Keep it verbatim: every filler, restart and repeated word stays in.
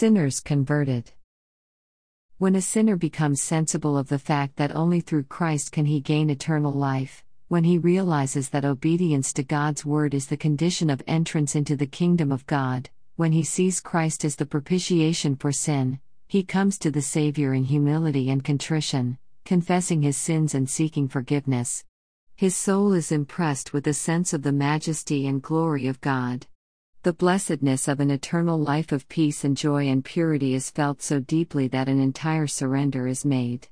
Sinners converted. When a sinner becomes sensible of the fact that only through Christ can he gain eternal life, when he realizes that obedience to God's word is the condition of entrance into the kingdom of God, when he sees Christ as the propitiation for sin, he comes to the Savior in humility and contrition, confessing his sins and seeking forgiveness. His soul is impressed with a sense of the majesty and glory of God. The blessedness of an eternal life of peace and joy and purity is felt so deeply that an entire surrender is made.